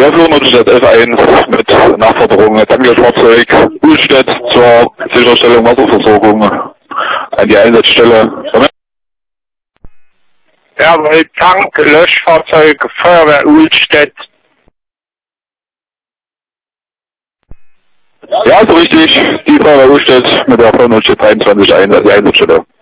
Ja, für Notstadt 11.1 mit Nachforderung Tankfahrzeug Uhlstedt zur Sicherstellung Wasserversorgung an die Einsatzstelle. Jawohl, Tank, Löschfahrzeug, Feuerwehr Uhlstedt. Ja, so richtig. Die Feuerwehr Uhlstedt mit der Notstadt 23 die Einsatzstelle.